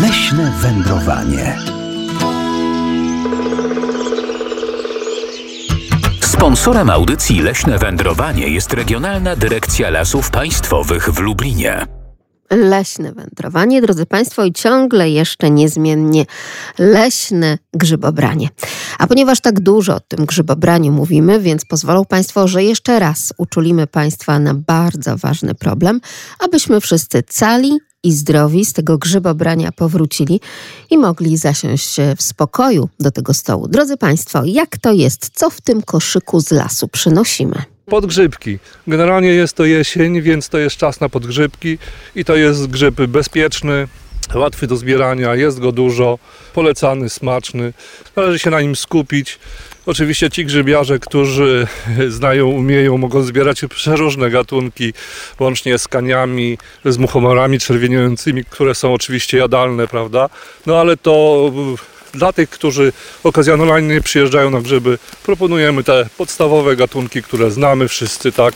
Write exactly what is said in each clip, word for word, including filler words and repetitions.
Leśne wędrowanie. Sponsorem audycji Leśne Wędrowanie jest Regionalna Dyrekcja Lasów Państwowych w Lublinie. Leśne wędrowanie, drodzy Państwo, i ciągle jeszcze niezmiennie leśne grzybobranie. A ponieważ tak dużo o tym grzybobraniu mówimy, więc pozwolą Państwo, że jeszcze raz uczulimy Państwa na bardzo ważny problem, abyśmy wszyscy cali i zdrowi z tego grzybobrania powrócili i mogli zasiąść w spokoju do tego stołu. Drodzy Państwo, jak to jest? Co w tym koszyku z lasu przynosimy? Podgrzybki. Generalnie jest to jesień, więc to jest czas na podgrzybki i to jest grzyb bezpieczny, łatwy do zbierania, jest go dużo, polecany, smaczny. Należy się na nim skupić. Oczywiście ci grzybiarze, którzy znają, umieją, mogą zbierać przeróżne gatunki, łącznie z kaniami, z muchomorami czerwieniającymi, które są oczywiście jadalne, prawda? No ale to dla tych, którzy okazjonalnie przyjeżdżają na grzyby, proponujemy te podstawowe gatunki, które znamy wszyscy, tak?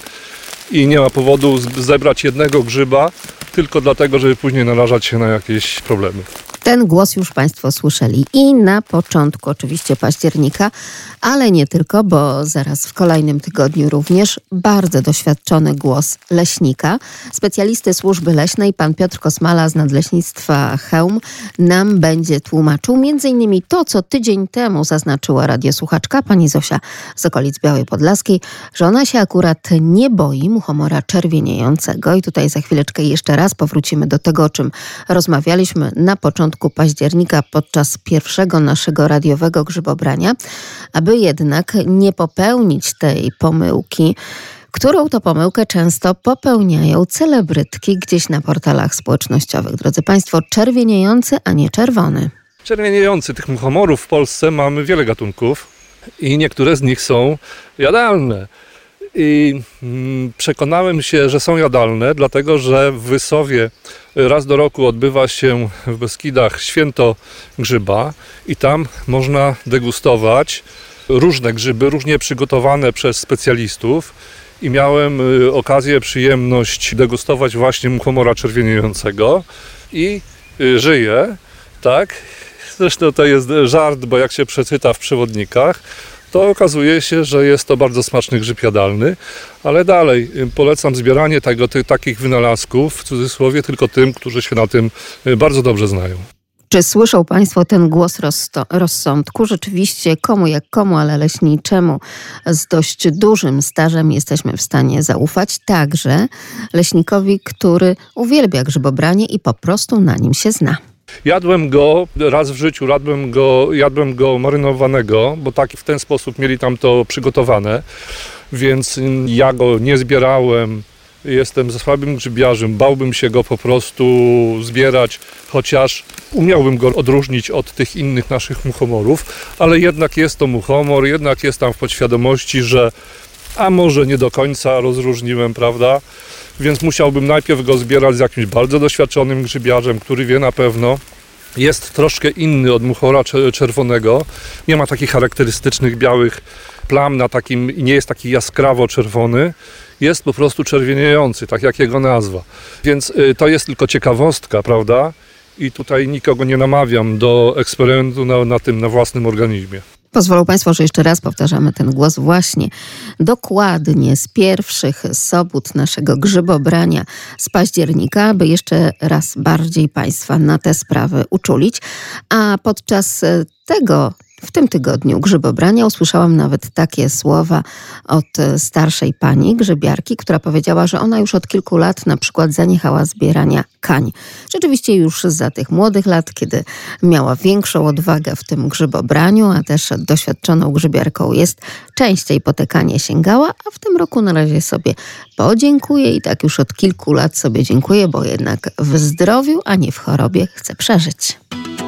I nie ma powodu zebrać jednego grzyba tylko dlatego, żeby później narażać się na jakieś problemy. Ten głos już Państwo słyszeli i na początku oczywiście października, ale nie tylko, bo zaraz w kolejnym tygodniu również bardzo doświadczony głos leśnika, specjalisty służby leśnej, pan Piotr Kosmala z Nadleśnictwa Chełm, nam będzie tłumaczył między innymi to, co tydzień temu zaznaczyła radiosłuchaczka pani Zosia z okolic Białej Podlaskiej, że ona się akurat nie boi muchomora czerwieniejącego i tutaj za chwileczkę jeszcze raz powrócimy do tego, o czym rozmawialiśmy na początku października podczas pierwszego naszego radiowego grzybobrania, aby jednak nie popełnić tej pomyłki, którą to pomyłkę często popełniają celebrytki gdzieś na portalach społecznościowych. Drodzy Państwo, czerwieniejący, a nie czerwony. Czerwieniejący, tych muchomorów w Polsce mamy wiele gatunków i niektóre z nich są jadalne. I przekonałem się, że są jadalne, dlatego że w Wysowie raz do roku odbywa się w Beskidach święto grzyba i tam można degustować różne grzyby, różnie przygotowane przez specjalistów i miałem okazję, przyjemność degustować właśnie muchomora czerwieniejącego i żyje, tak? Zresztą to jest żart, bo jak się przeczyta w przewodnikach, to okazuje się, że jest to bardzo smaczny grzyb jadalny, ale dalej polecam zbieranie tego, tych, takich wynalazków, w cudzysłowie, tylko tym, którzy się na tym bardzo dobrze znają. Czy słyszą Państwo ten głos rozsto- rozsądku? Rzeczywiście komu jak komu, ale leśniczemu z dość dużym stażem jesteśmy w stanie zaufać. Także leśnikowi, który uwielbia grzybobranie i po prostu na nim się zna. Jadłem go raz w życiu, jadłem go, jadłem go marynowanego, bo tak w ten sposób mieli tam to przygotowane, więc ja go nie zbierałem. Jestem słabym grzybiarzem, bałbym się go po prostu zbierać, chociaż umiałbym go odróżnić od tych innych naszych muchomorów, ale jednak jest to muchomor, jednak jest tam w podświadomości, że a może nie do końca rozróżniłem, prawda? Więc musiałbym najpierw go zbierać z jakimś bardzo doświadczonym grzybiarzem, który wie na pewno. Jest troszkę inny od muchora czerwonego. Nie ma takich charakterystycznych białych plam na takim i nie jest taki jaskrawo czerwony. Jest po prostu czerwieniejący, tak jak jego nazwa. Więc to jest tylko ciekawostka, prawda? I tutaj nikogo nie namawiam do eksperymentu na, na tym, na własnym organizmie. Pozwolą Państwo, że jeszcze raz powtarzamy ten głos właśnie dokładnie z pierwszych sobót naszego grzybobrania z października, aby jeszcze raz bardziej Państwa na te sprawy uczulić. A podczas tego w tym tygodniu grzybobrania usłyszałam nawet takie słowa od starszej pani grzybiarki, która powiedziała, że ona już od kilku lat na przykład zaniechała zbierania kań. Rzeczywiście już za tych młodych lat, kiedy miała większą odwagę w tym grzybobraniu, a też doświadczoną grzybiarką jest, częściej po te kanie sięgała, a w tym roku na razie sobie podziękuję i tak już od kilku lat sobie dziękuję, bo jednak w zdrowiu, a nie w chorobie chce przeżyć.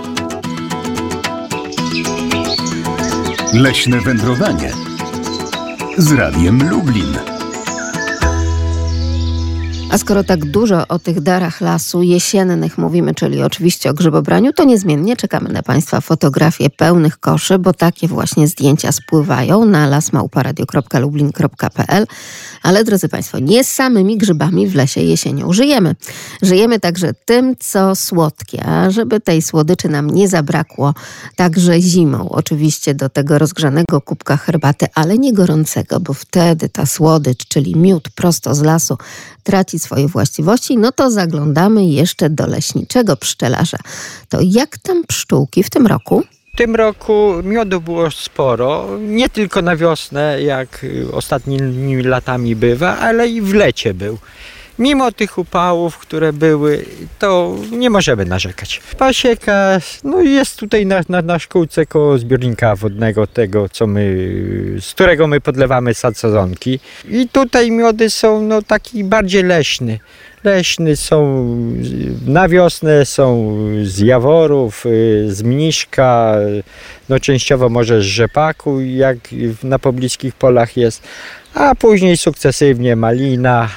Leśne wędrowanie z Radiem Lublin. A A skoro tak dużo o tych darach lasu jesiennych mówimy, czyli oczywiście o grzybobraniu, to niezmiennie czekamy na Państwa fotografie pełnych koszy, bo takie właśnie zdjęcia spływają na las małpa radio kropka lublin kropka p l. Ale drodzy Państwo, nie z samymi grzybami w lesie jesienią żyjemy. Żyjemy także tym, co słodkie, a żeby tej słodyczy nam nie zabrakło także zimą. Oczywiście do tego rozgrzanego kubka herbaty, ale nie gorącego, bo wtedy ta słodycz, czyli miód prosto z lasu, traci swoje właściwości, no to zaglądamy jeszcze do leśniczego pszczelarza. To jak tam pszczółki w tym roku? W tym roku miodu było sporo, nie tylko na wiosnę, jak ostatnimi latami bywa, ale i w lecie był. Mimo tych upałów, które były, to nie możemy narzekać. Pasieka no jest tutaj na, na, na szkółce koło zbiornika wodnego, tego, co my, z którego my podlewamy sadzonki. I tutaj miody są no, taki bardziej leśny. Leśny są na wiosnę, są z jaworów, z mniszka, no częściowo może z rzepaku, jak na pobliskich polach jest, a później sukcesywnie malina,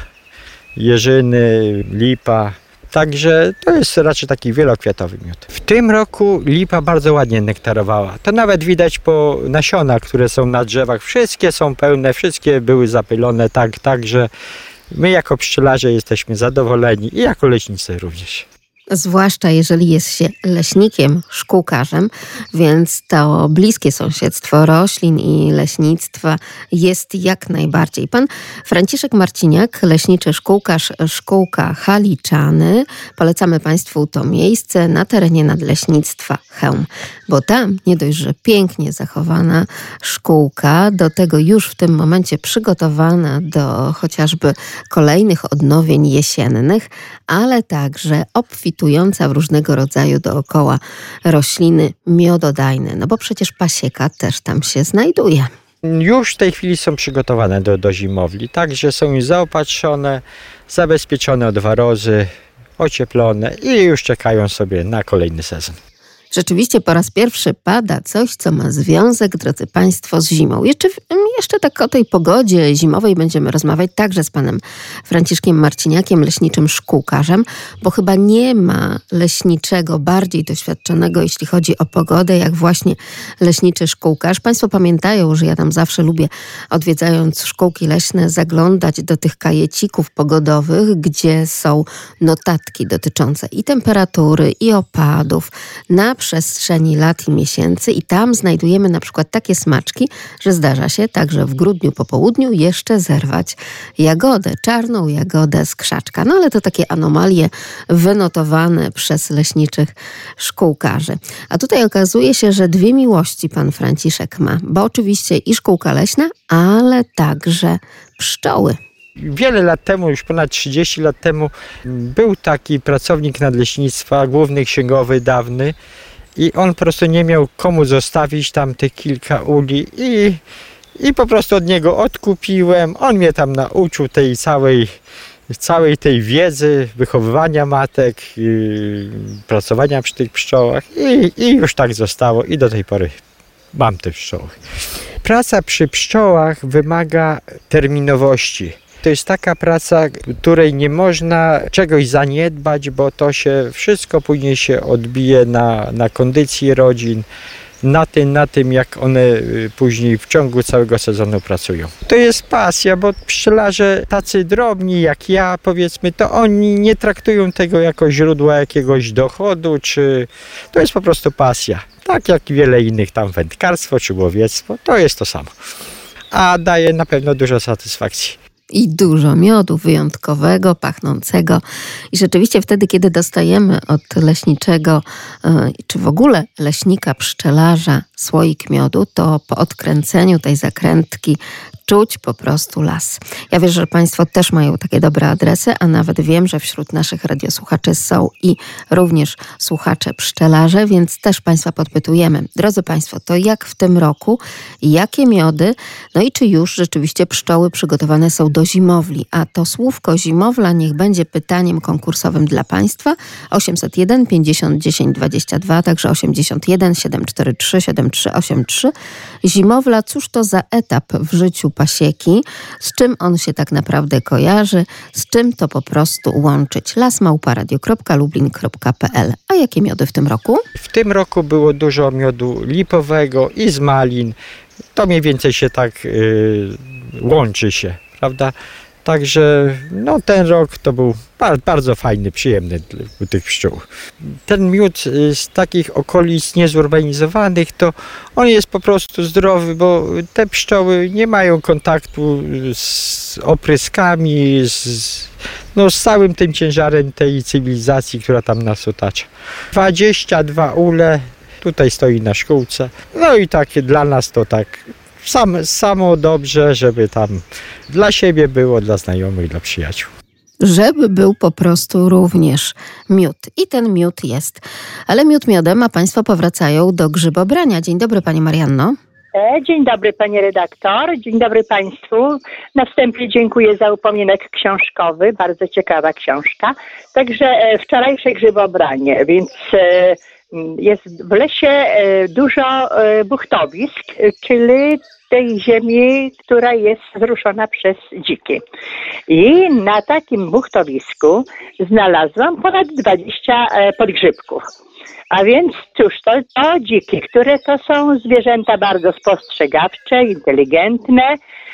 jeżyny, lipa. Także to jest raczej taki wielokwiatowy miód. W tym roku lipa bardzo ładnie nektarowała. To nawet widać po nasionach, które są na drzewach. Wszystkie są pełne, wszystkie były zapylone, tak, tak, że my jako pszczelarze jesteśmy zadowoleni i jako leśnicy również. Zwłaszcza jeżeli jest się leśnikiem, szkółkarzem, więc to bliskie sąsiedztwo roślin i leśnictwa jest jak najbardziej. Pan Franciszek Marciniak, leśniczy szkółkarz, szkółka Haliczany. Polecamy Państwu to miejsce na terenie Nadleśnictwa Chełm, bo tam nie dość, że pięknie zachowana szkółka, do tego już w tym momencie przygotowana do chociażby kolejnych odnowień jesiennych, ale także obfitująca w różnego rodzaju dookoła rośliny miododajne, no bo przecież pasieka też tam się znajduje. Już w tej chwili są przygotowane do, do zimowli, także są już zaopatrzone, zabezpieczone od warozy, ocieplone i już czekają sobie na kolejny sezon. Rzeczywiście po raz pierwszy pada coś, co ma związek, drodzy Państwo, z zimą. Jeszcze, jeszcze tak o tej pogodzie zimowej będziemy rozmawiać także z panem Franciszkiem Marciniakiem, leśniczym szkółkarzem, bo chyba nie ma leśniczego bardziej doświadczonego, jeśli chodzi o pogodę, jak właśnie leśniczy szkółkarz. Państwo pamiętają, że ja tam zawsze lubię, odwiedzając szkółki leśne, zaglądać do tych kajecików pogodowych, gdzie są notatki dotyczące i temperatury, i opadów, na przestrzeni lat i miesięcy i tam znajdujemy na przykład takie smaczki, że zdarza się także w grudniu po południu jeszcze zerwać jagodę, czarną jagodę z krzaczka. No ale to takie anomalie wynotowane przez leśniczych szkółkarzy. A tutaj okazuje się, że dwie miłości pan Franciszek ma, bo oczywiście i szkółka leśna, ale także pszczoły. Wiele lat temu, już ponad trzydzieści lat temu, był taki pracownik nadleśnictwa, główny księgowy dawny i on po prostu nie miał komu zostawić tam tych kilka uli i, i po prostu od niego odkupiłem. On mnie tam nauczył tej całej, całej tej wiedzy, wychowywania matek, yy, pracowania przy tych pszczołach i, i już tak zostało i do tej pory mam te pszczoły. Praca przy pszczołach wymaga terminowości. To jest taka praca, której nie można czegoś zaniedbać, bo to się wszystko później się odbije na, na kondycji rodzin, na tym, na tym, jak one później w ciągu całego sezonu pracują. To jest pasja, bo pszczelarze tacy drobni jak ja, powiedzmy, to oni nie traktują tego jako źródła jakiegoś dochodu, czy to jest po prostu pasja. Tak jak wiele innych tam wędkarstwo czy łowiectwo, to jest to samo. A daje na pewno dużo satysfakcji. I dużo miodu wyjątkowego, pachnącego. I rzeczywiście wtedy, kiedy dostajemy od leśniczego, czy w ogóle leśnika, pszczelarza słoik miodu, to po odkręceniu tej zakrętki czuć po prostu las. Ja wierzę, że Państwo też mają takie dobre adresy, a nawet wiem, że wśród naszych radiosłuchaczy są i również słuchacze pszczelarze, więc też Państwa podpytujemy. Drodzy Państwo, to jak w tym roku, jakie miody, no i czy już rzeczywiście pszczoły przygotowane są do zimowli? A to słówko zimowla niech będzie pytaniem konkursowym dla Państwa. osiemset jeden pięćdziesiąt dziesięć dwadzieścia dwa, także osiemdziesiąt jeden siedemset czterdzieści trzy siedemdziesiąt trzy osiemdziesiąt trzy. Zimowla, cóż to za etap w życiu pasieki, z czym on się tak naprawdę kojarzy, z czym to po prostu łączyć. las małpa radio kropka lublin kropka p l. A jakie miody w tym roku? W tym roku było dużo miodu lipowego i z malin. To mniej więcej się tak yy, łączy się, prawda? Także no, ten rok to był bardzo, bardzo fajny, przyjemny u tych pszczół. Ten miód z takich okolic niezurbanizowanych, to on jest po prostu zdrowy, bo te pszczoły nie mają kontaktu z opryskami, z, no, z całym tym ciężarem tej cywilizacji, która tam nas otacza. dwadzieścia dwa ule, tutaj stoi na szkółce. No i takie dla nas to tak Sam, samo dobrze, żeby tam dla siebie było, dla znajomych, dla przyjaciół. Żeby był po prostu również miód. I ten miód jest. Ale miód miodem, a Państwo powracają do grzybobrania. Dzień dobry, Pani Marianno. Dzień dobry, Panie redaktor. Dzień dobry Państwu. Na wstępie dziękuję za upominek książkowy. Bardzo ciekawa książka. Także wczorajsze grzybobranie, więc jest w lesie dużo buchtowisk, czyli tej ziemi, która jest zruszona przez dziki. I na takim buchtowisku znalazłam ponad dwadzieścia podgrzybków. A więc cóż, to, to dziki, które to są zwierzęta bardzo spostrzegawcze, inteligentne,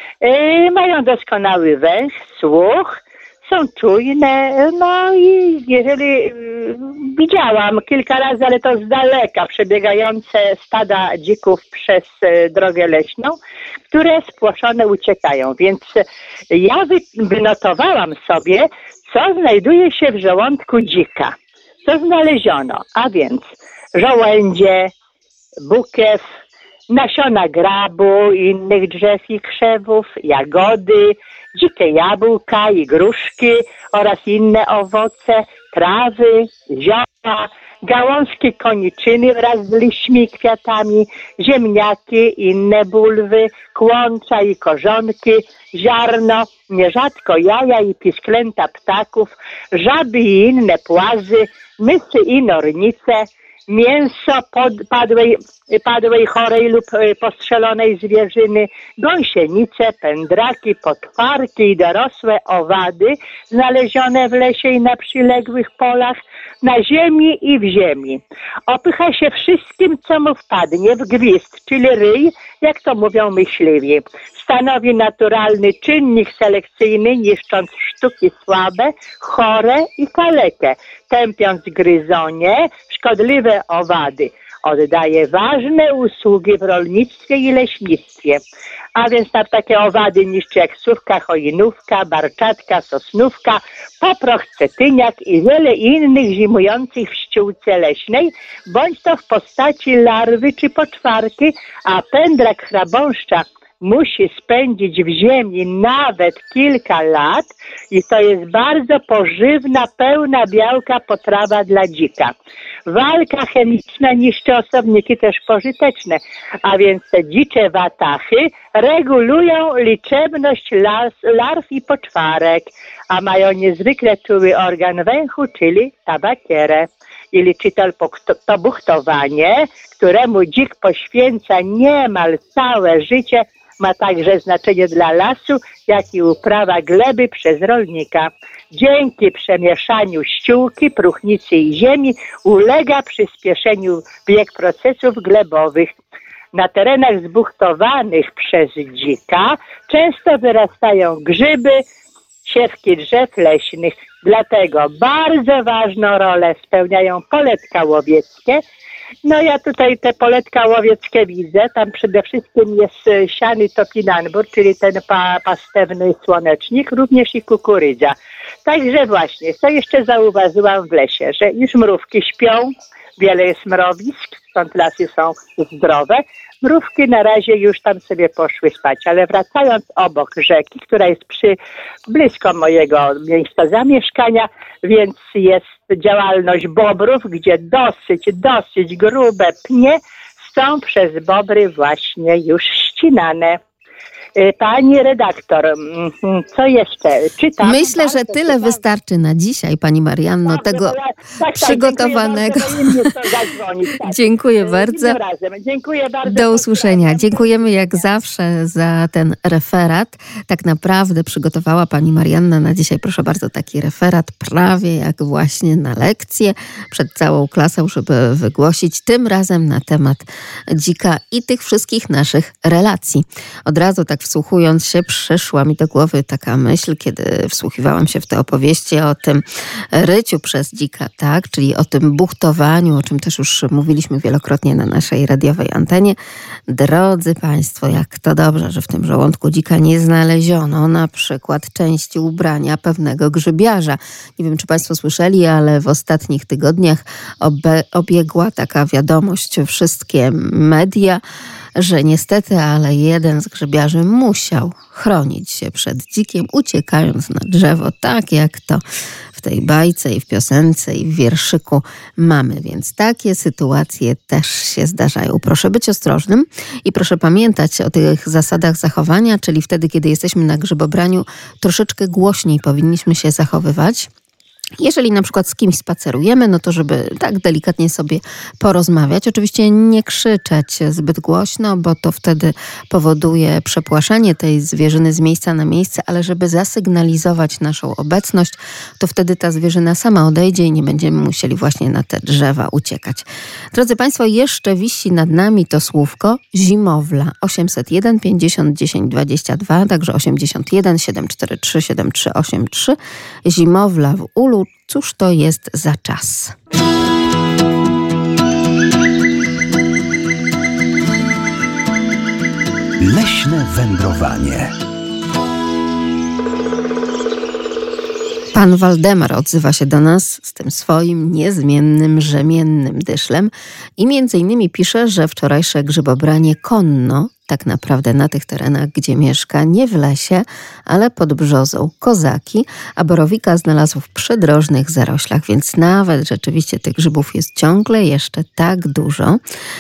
yy, mają doskonały węch, słuch, są czujne, no i jeżeli yy, widziałam kilka razy, ale to z daleka, przebiegające stada dzików przez yy, drogę leśną, które spłoszone uciekają. Więc yy, ja wy, wynotowałam sobie, co znajduje się w żołądku dzika. Co znaleziono? A więc żołędzie, bukiew, nasiona grabu, innych drzew i krzewów, jagody, dzikie jabłka i gruszki oraz inne owoce, trawy, zioła, gałązki koniczyny wraz z liśćmi i kwiatami, ziemniaki, inne bulwy, kłącza i korzonki, ziarno, nierzadko jaja i pisklęta ptaków, żaby i inne płazy, mysy i nornice, mięso pod, padłej, padłej, chorej lub postrzelonej zwierzyny, gąsienice, pędraki, potwarki i dorosłe owady znalezione w lesie i na przyległych polach, na ziemi i w ziemi. Opycha się wszystkim, co mu wpadnie w gwizd, czyli ryj, jak to mówią myśliwi. Stanowi naturalny czynnik selekcyjny, niszcząc sztuki słabe, chore i kalekie, tępiąc gryzonie, szkodliwe owady. Oddaje ważne usługi w rolnictwie i leśnictwie. A więc na takie owady niszczy jak sówka, choinówka, barczatka, sosnówka, poproch, cetyniak i wiele innych zimujących w ściółce leśnej, bądź to w postaci larwy czy poczwarki, a pędrak chrabąszcza musi spędzić w ziemi nawet kilka lat i to jest bardzo pożywna, pełna białka potrawa dla dzika. Walka chemiczna niszczy osobniki też pożyteczne, a więc te dzicze watachy regulują liczebność las, larw i poczwarek, a mają niezwykle czuły organ węchu, czyli tabakierę. I liczy to buchtowanie, któremu dzik poświęca niemal całe życie, ma także znaczenie dla lasu, jak i uprawa gleby przez rolnika. Dzięki przemieszaniu ściółki, próchnicy i ziemi ulega przyspieszeniu bieg procesów glebowych. Na terenach zbuchtowanych przez dzika często wyrastają grzyby, siewki drzew leśnych. Dlatego bardzo ważną rolę spełniają poletka łowieckie. No ja tutaj te poletka łowieckie widzę, tam przede wszystkim jest siany topinambur, czyli ten pa, pastewny słonecznik, również i kukurydza. Także właśnie, co jeszcze zauważyłam w lesie, że już mrówki śpią, wiele jest mrowisk, stąd lasy są zdrowe. Mrówki na razie już tam sobie poszły spać, ale wracając obok rzeki, która jest przy blisko mojego miejsca zamieszkania, więc jest działalność bobrów, gdzie dosyć, dosyć grube pnie są przez bobry właśnie już ścinane. Pani redaktor, co jeszcze? Czytam. Myślę, że tyle czytam. Wystarczy na dzisiaj, pani Marianno, bardzo, tego ja, tak, przygotowanego. Tak, dziękuję bardzo, tak. Dziękuję bardzo. Dziękuję bardzo. Do usłyszenia. Dziękujemy jak zawsze za ten referat. Tak naprawdę przygotowała pani Marianna na dzisiaj, proszę bardzo, taki referat prawie jak właśnie na lekcję przed całą klasą, żeby wygłosić tym razem na temat dzika i tych wszystkich naszych relacji. Od razu tak wsłuchując się, przyszła mi do głowy taka myśl, kiedy wsłuchiwałam się w te opowieści o tym ryciu przez dzika, tak, czyli o tym buchtowaniu, o czym też już mówiliśmy wielokrotnie na naszej radiowej antenie. Drodzy Państwo, jak to dobrze, że w tym żołądku dzika nie znaleziono na przykład części ubrania pewnego grzybiarza. Nie wiem, czy Państwo słyszeli, ale w ostatnich tygodniach obe- obiegła taka wiadomość wszystkie media, że niestety, ale jeden z grzybiarzy musiał chronić się przed dzikiem, uciekając na drzewo, tak jak to w tej bajce i w piosence i w wierszyku mamy. Więc takie sytuacje też się zdarzają. Proszę być ostrożnym i proszę pamiętać o tych zasadach zachowania, czyli wtedy, kiedy jesteśmy na grzybobraniu, troszeczkę głośniej powinniśmy się zachowywać. Jeżeli na przykład z kimś spacerujemy, no to żeby tak delikatnie sobie porozmawiać. Oczywiście nie krzyczeć zbyt głośno, bo to wtedy powoduje przepłaszanie tej zwierzyny z miejsca na miejsce, ale żeby zasygnalizować naszą obecność, to wtedy ta zwierzyna sama odejdzie i nie będziemy musieli właśnie na te drzewa uciekać. Drodzy Państwo, jeszcze wisi nad nami to słówko zimowla. osiemset jeden pięćdziesiąt dziesięć dwadzieścia dwa, także osiemdziesiąt jeden siedem cztery trzy siedem trzy osiem trzy. Zimowla w ulu. Cóż to jest za czas? Leśne wędrowanie. Pan Waldemar odzywa się do nas z tym swoim niezmiennym, rzemiennym dyszlem i między innymi pisze, że wczorajsze grzybobranie konno, tak naprawdę na tych terenach, gdzie mieszka, nie w lesie, ale pod brzozą kozaki, a borowika znalazł w przydrożnych zaroślach, więc nawet rzeczywiście tych grzybów jest ciągle jeszcze tak dużo,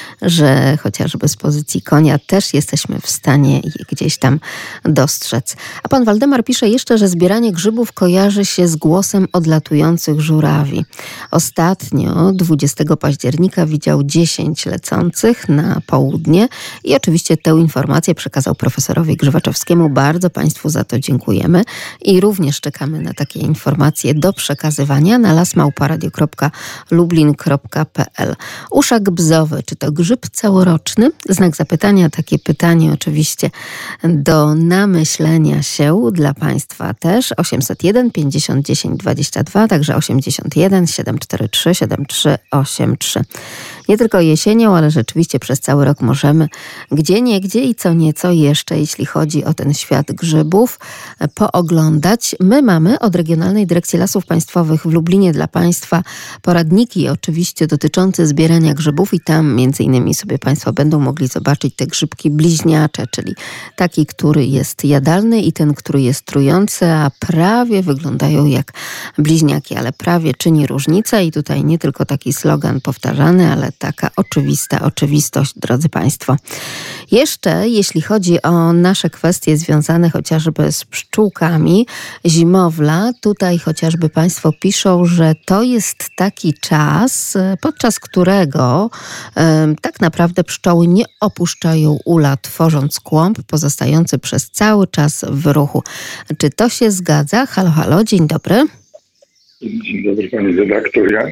że chociażby z pozycji konia też jesteśmy w stanie je gdzieś tam dostrzec. A pan Waldemar pisze jeszcze, że zbieranie grzybów kojarzy się z głosem odlatujących żurawi. Ostatnio, dwudziestego października, widział dziesięć lecących na południe i oczywiście tę informację przekazał profesorowi Grzywaczewskiemu. Bardzo Państwu za to dziękujemy i również czekamy na takie informacje do przekazywania na lasmałparadio kropka lublin kropka p l. Uszak bzowy, czy to grzyb całoroczny? Znak zapytania, takie pytanie oczywiście do namyślenia się dla Państwa też. osiemset jeden pięćdziesiąt dziesięć dwadzieścia dwa, także osiemdziesiąt jeden siedem cztery trzy siedem trzy osiem trzy. Nie tylko jesienią, ale rzeczywiście przez cały rok możemy gdzie niegdzie i co nieco jeszcze, jeśli chodzi o ten świat grzybów, pooglądać. My mamy od Regionalnej Dyrekcji Lasów Państwowych w Lublinie dla Państwa poradniki oczywiście dotyczące zbierania grzybów i tam między innymi sobie Państwo będą mogli zobaczyć te grzybki bliźniacze, czyli taki, który jest jadalny i ten, który jest trujący, a prawie wyglądają jak bliźniaki, ale prawie czyni różnicę i tutaj nie tylko taki slogan powtarzany, ale taka oczywista oczywistość, drodzy Państwo. Jeszcze jeśli chodzi o nasze kwestie związane chociażby z pszczółkami, zimowla, tutaj chociażby Państwo piszą, że to jest taki czas, podczas którego e, tak naprawdę pszczoły nie opuszczają ula, tworząc kłąb pozostający przez cały czas w ruchu. Czy to się zgadza? Halo, halo, dzień dobry. Dzień dobry pani redaktor. Ja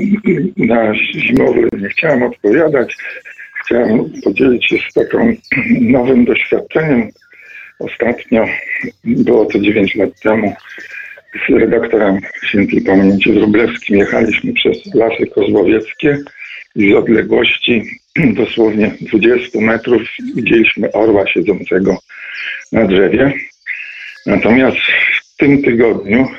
na zimowy nie chciałem odpowiadać. Chciałem podzielić się z taką nowym doświadczeniem. Ostatnio, było to dziewięć lat temu, z redaktorem świętej pamięci Wróblewskim jechaliśmy przez Lasy Kozłowieckie i z odległości dosłownie dwudziestu metrów widzieliśmy orła siedzącego na drzewie. Natomiast w tym tygodniu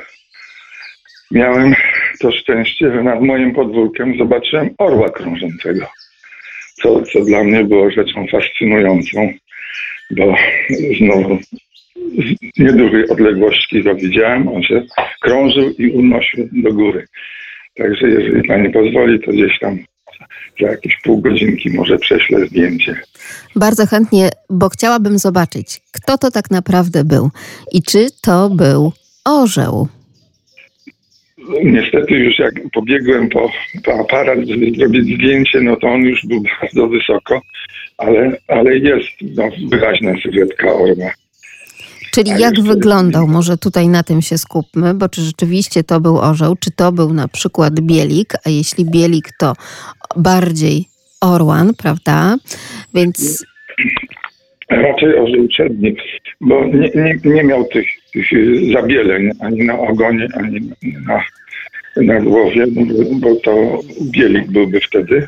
miałem to szczęście, że nad moim podwórkiem zobaczyłem orła krążącego, co, co dla mnie było rzeczą fascynującą, bo znowu z niedużej odległości go widziałem, on się krążył i unosił do góry. Także jeżeli pani pozwoli, to gdzieś tam za jakieś pół godzinki może prześlę zdjęcie. Bardzo chętnie, bo chciałabym zobaczyć, kto to tak naprawdę był i czy to był orzeł. Niestety już jak pobiegłem po, po aparat, żeby zrobić zdjęcie, no to on już był bardzo wysoko, ale, ale jest no, wyraźna sylwetka orła. Czyli A jak jeszcze- wyglądał? Może tutaj na tym się skupmy, bo czy rzeczywiście to był orzeł, czy to był na przykład bielik, a jeśli bielik, to bardziej orłan, prawda? Więc Raczej orzeł przedni, bo nie, nie, nie miał tych, tych zabieleń ani na ogonie, ani na, na głowie, bo to bielik byłby wtedy.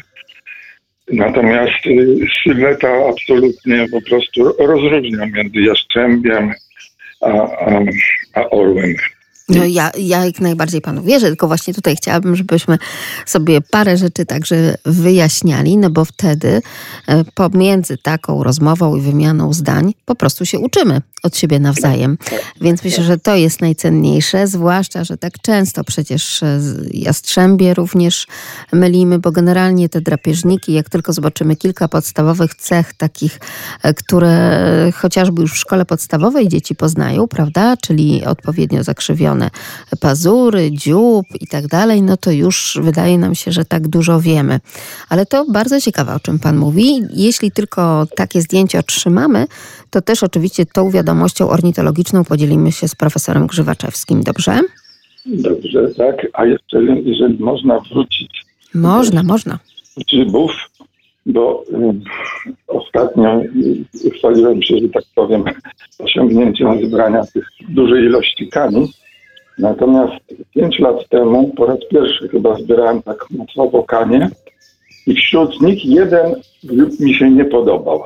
Natomiast y, sylweta absolutnie po prostu rozróżnia między jaszczębiem a, a, a orłem. no ja, ja jak najbardziej panu wierzę, tylko właśnie tutaj chciałabym, żebyśmy sobie parę rzeczy także wyjaśniali, no bo wtedy e, pomiędzy taką rozmową i wymianą zdań po prostu się uczymy od siebie nawzajem. Więc myślę, że to jest najcenniejsze, zwłaszcza, że tak często przecież e, jastrzębie również mylimy, bo generalnie te drapieżniki, jak tylko zobaczymy kilka podstawowych cech takich, e, które chociażby już w szkole podstawowej dzieci poznają, prawda, czyli odpowiednio zakrzywione pazury, dziób i tak dalej, no to już wydaje nam się, że tak dużo wiemy. Ale to bardzo ciekawe, o czym pan mówi. Jeśli tylko takie zdjęcie otrzymamy, to też oczywiście tą wiadomością ornitologiczną podzielimy się z profesorem Grzywaczewskim, dobrze? Dobrze, tak. A jeszcze, jeżeli można wrócić Można, można. grzybów, bo y, ostatnio y, chwaliłem się, że tak powiem, osiągnięciem zebrania tych dużej ilości kani. Natomiast pięć lat temu po raz pierwszy chyba zbierałem tak mocno kanie i wśród nich jeden grzyb mi się nie podobał.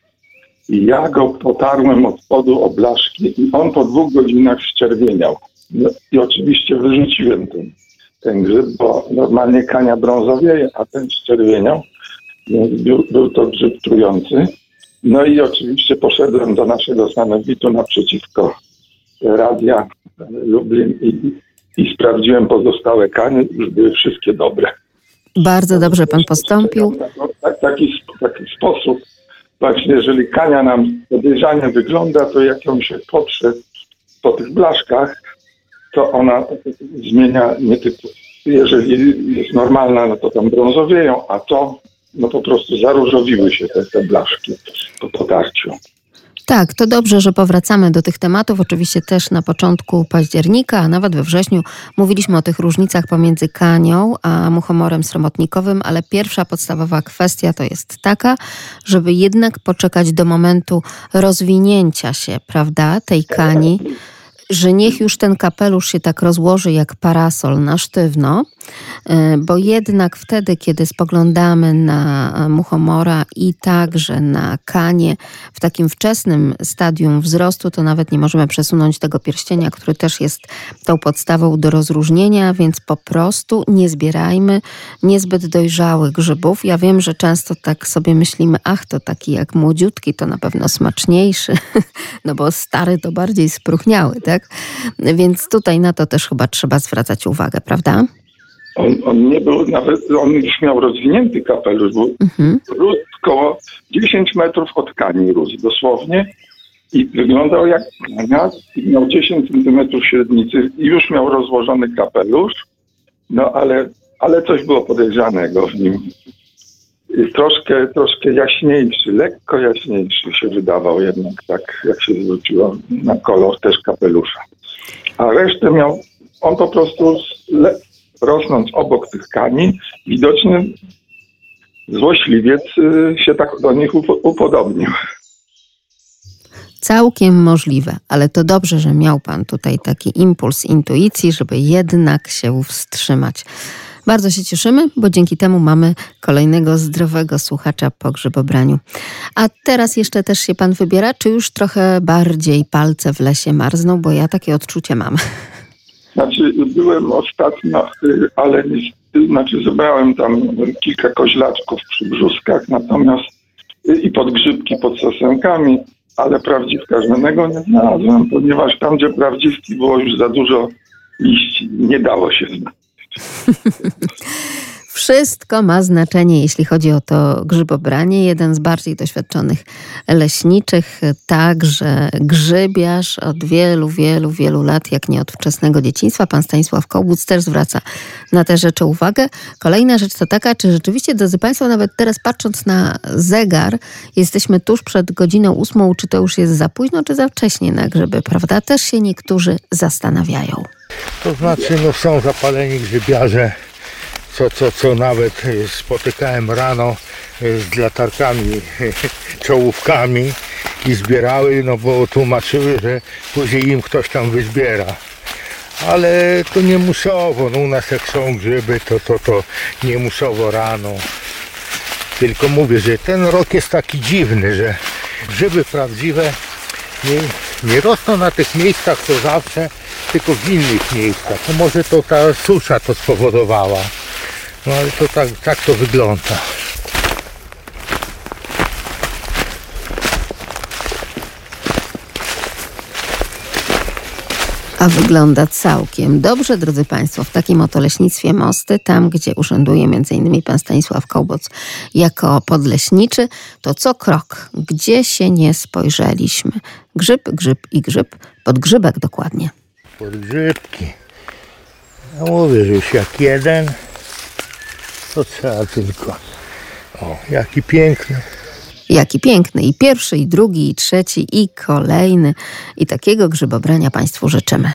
I ja go potarłem od spodu o blaszki i on po dwóch godzinach zczerwieniał. No, i oczywiście wyrzuciłem ten, ten grzyb, bo normalnie kania brązowieje, a ten zczerwieniał. Więc był, był to grzyb trujący. No i oczywiście poszedłem do naszego sanepidu naprzeciwko radia Lublin i, i sprawdziłem pozostałe kanie, już były wszystkie dobre. Bardzo dobrze pan postąpił. Tak, taki, taki sposób, właśnie jeżeli kania nam podejrzanie wygląda, to jak ją się potrze po tych blaszkach, to ona zmienia nie tylko, jeżeli jest normalna, no to tam brązowieją, a to no po prostu zaróżowiły się te, te blaszki po potarciu. Tak, to dobrze, że powracamy do tych tematów. Oczywiście też na początku października, a nawet we wrześniu mówiliśmy o tych różnicach pomiędzy kanią a muchomorem sromotnikowym, ale pierwsza podstawowa kwestia to jest taka, żeby jednak poczekać do momentu rozwinięcia się, prawda, tej kani, że niech już ten kapelusz się tak rozłoży jak parasol na sztywno, bo jednak wtedy, kiedy spoglądamy na muchomora i także na kanię w takim wczesnym stadium wzrostu, to nawet nie możemy przesunąć tego pierścienia, który też jest tą podstawą do rozróżnienia, więc po prostu nie zbierajmy niezbyt dojrzałych grzybów. Ja wiem, że często tak sobie myślimy, ach, to taki jak młodziutki, to na pewno smaczniejszy, no bo stary to bardziej spróchniały, tak? Więc tutaj na to też chyba trzeba zwracać uwagę, prawda? On, on nie był nawet, on już miał rozwinięty kapelusz, bo Mhm. rósł około dziesięć metrów od kani rósł dosłownie i wyglądał jak kania, miał dziesięć centymetrów średnicy i już miał rozłożony kapelusz, no ale, ale coś było podejrzanego w nim. I troszkę, troszkę jaśniejszy, lekko jaśniejszy się wydawał jednak, tak jak się zwróciło na kolor też kapelusza. A resztę miał, on po prostu le, rosnąc obok tych kani, widocznie złośliwiec y, się tak do nich up- upodobnił. Całkiem możliwe, ale to dobrze, że miał pan tutaj taki impuls intuicji, żeby jednak się wstrzymać. Bardzo się cieszymy, bo dzięki temu mamy kolejnego zdrowego słuchacza po grzybobraniu. A teraz jeszcze też się pan wybiera, czy już trochę bardziej palce w lesie marzną, bo ja takie odczucie mam. Znaczy byłem ostatnio, y, ale y, znaczy zebrałem tam kilka koźlaczków przy brzuskach, natomiast y, i podgrzybki pod sosenkami, ale prawdziwka żadnego nie znalazłem, ponieważ tam, gdzie prawdziwki było już za dużo liści, nie dało się znaleźć. Wszystko ma znaczenie, jeśli chodzi o to grzybobranie. Jeden z bardziej doświadczonych leśniczych, także grzybiarz od wielu, wielu, wielu lat, jak nie od wczesnego dzieciństwa. Pan Stanisław Kołbuc też zwraca na te rzeczy uwagę. Kolejna rzecz to taka, czy rzeczywiście, drodzy Państwo, nawet teraz patrząc na zegar, jesteśmy tuż przed godziną ósmą, czy to już jest za późno, czy za wcześnie na grzyby, prawda? Też się niektórzy zastanawiają. To znaczy, no są zapaleni grzybiarze, co, co, co nawet spotykałem rano z latarkami, czołówkami i zbierały, no bo tłumaczyły, że później im ktoś tam wyzbiera. Ale to nie musowo, no u nas jak są grzyby, to, to, to nie musowo rano. Tylko mówię, że ten rok jest taki dziwny, że grzyby prawdziwe nie, nie rosną na tych miejscach co zawsze, tylko w innych miejscach. No może to ta susza to spowodowała. No ale to tak, tak to wygląda. A wygląda całkiem dobrze, drodzy Państwo, w takim oto leśnictwie Mosty, tam gdzie urzęduje między innymi pan Stanisław Kołbuc jako podleśniczy, to co krok, gdzie się nie spojrzeliśmy. Grzyb, grzyb i grzyb, podgrzybek dokładnie. Podgrzybki. No mówię, że już jak jeden, to trzeba tylko. O, jaki piękny. Jaki piękny. I pierwszy, i drugi, i trzeci, i kolejny. I takiego grzybobrania Państwu życzymy.